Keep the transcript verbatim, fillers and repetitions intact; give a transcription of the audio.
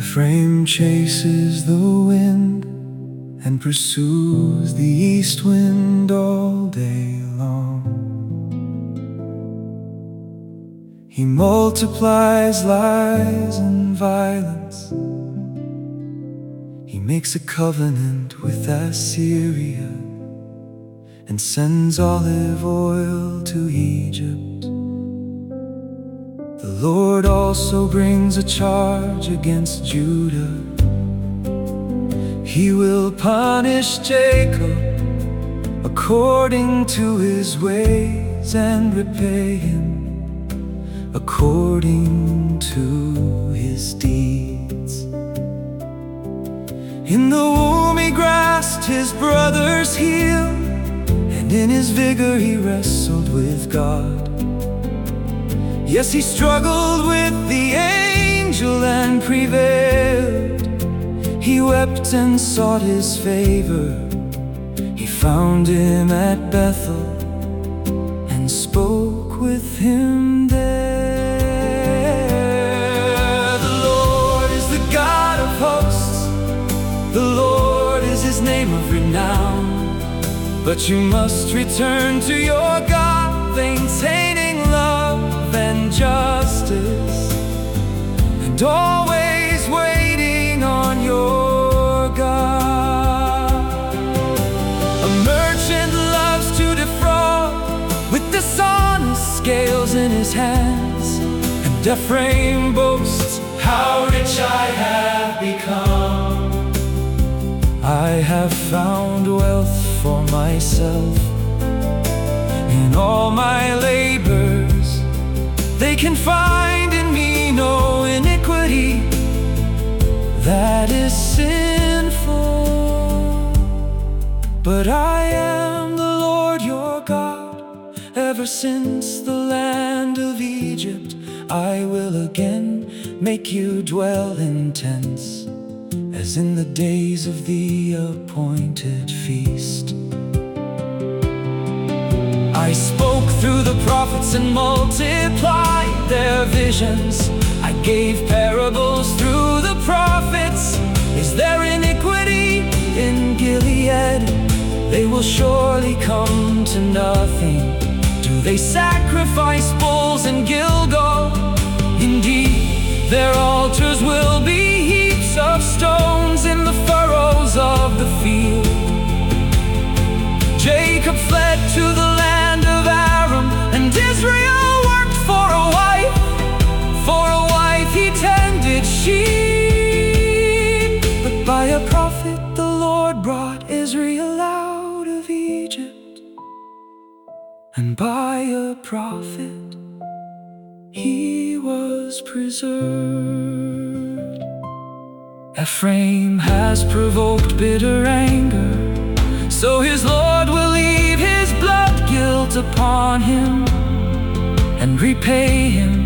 Ephraim chases the wind and pursues the east wind all day long. He multiplies lies and violence. He makes a covenant with Assyria and sends olive oil to Egypt. The Lord also brings a charge against Judah. He will punish Jacob according to his ways and repay him according to his deeds. In the womb he grasped his brother's heel, and in his vigor he wrestled with God. Yes, he struggled with the angel and prevailed. He wept and sought his favor. He found him at Bethel and spoke with him there. The Lord is the God of hosts. The Lord is his name of renown. But you must return to your God, maintaining love and justice, and always waiting on your God. A merchant loves to defraud with dishonest scales in his hands, and Ephraim boasts, how rich I have become. I have found wealth for myself in all my labors. They can find in me no iniquity that is sinful. But I am the Lord your God. Ever since the land of Egypt, I will again make you dwell in tents, as in the days of the appointed feast. I spoke through the prophets and multiplied their visions. I gave parables through the prophets. Is there iniquity in Gilead? They will surely come to nothing. Do they sacrifice bulls in Gilgal? Indeed, their altars will be heaps of stones in the furrows of the field. Jacob fled to the land of Aram, and Israel worked for a wife. For a wife he tended sheep. But by a prophet the Lord brought Israel out of Egypt, and by a prophet he was preserved. Ephraim has provoked bitter anger, so his Lord will leave his blood guilt upon him and repay him